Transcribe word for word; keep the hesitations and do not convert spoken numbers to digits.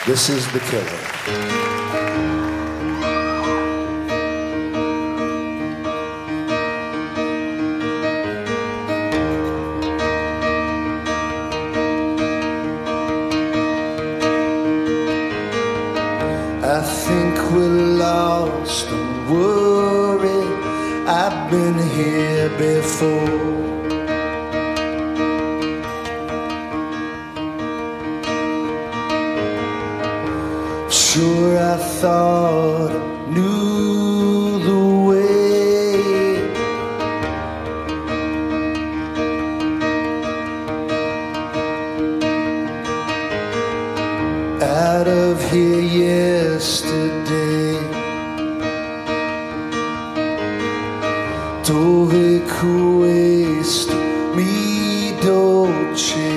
This is The Killer. I think we're lost and worried. I've been here before. Sure, I thought I knew the way. Out of here yesterday, dove questo mi dolce.